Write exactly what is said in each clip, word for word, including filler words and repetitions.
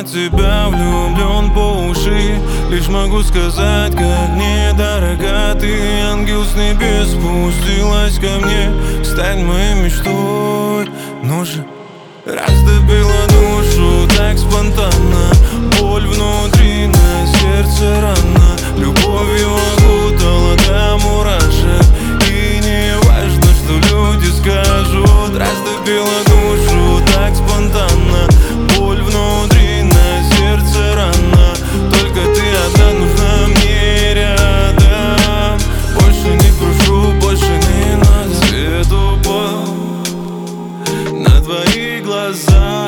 тебя влюблен по уши. Лишь могу сказать, как мне дорога ты. Ангел с небес спустилась ко мне. Стань моей мечтой, ну же. Раздобила душу так спонтанно. Боль внутри, на сердце рана. Любовью окутала до мурашек. И не важно, что люди скажут. Раздобила душу так спонтанно. Боль внутри, на сердце рана. Только ты одна нужна мне рядом. Больше не прошу, больше не надо. Свет упал на твои глаза.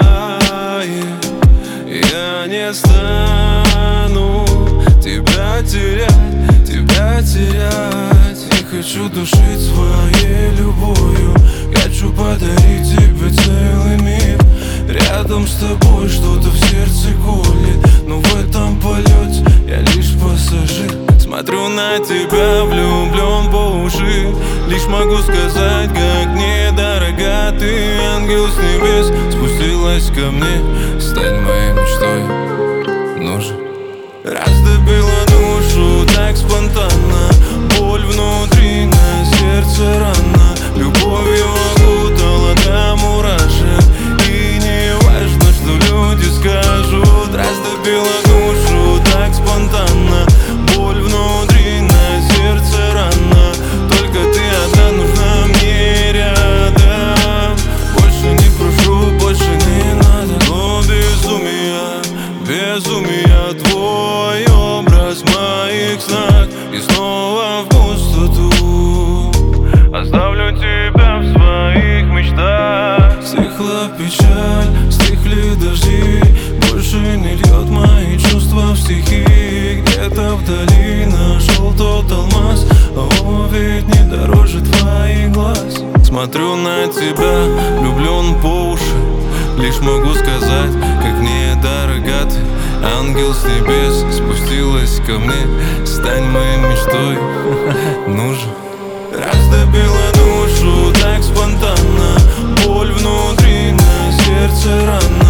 Я не стану тебя терять, тебя терять. Не хочу душить своей любовью. Хочу подарить тебе целый мир. Рядом с тобой что-то в сердце колет, но в этом полете я лишь пассажир. Смотрю на тебя, влюблен по уши. Лишь могу сказать, как мне дорога ты. Ангел с небес спустилась ко мне. Стань моей мечтой, ну же. Раздобила душу так спонтанно. Боль внутри, на сердце рана. Любовью окутала до мурашек. И не важно, что люди скажут. Раздобила душу так спонтанно. Боль внутри, на сердце рана. Только ты одна нужна мне рядом. Больше не прошу, больше не надо. Но безумие, безумие, твой образ в моих снах. И снова в пустоту оставлю тебя в своих мечтах. Стихла печаль, стихли дожди. Больше не льет мои чувства в стихи. Где-то вдали нашел тот алмаз. О, ведь не дороже твоих глаз. Смотрю на тебя, влюблен по уши. Лишь могу сказать, как мне дорога ты. Ангел с небес спустилась ко мне. Стань моей мечтой, ну же. Раздобила душу так спонтанно. Боль внутри, на сердце рана.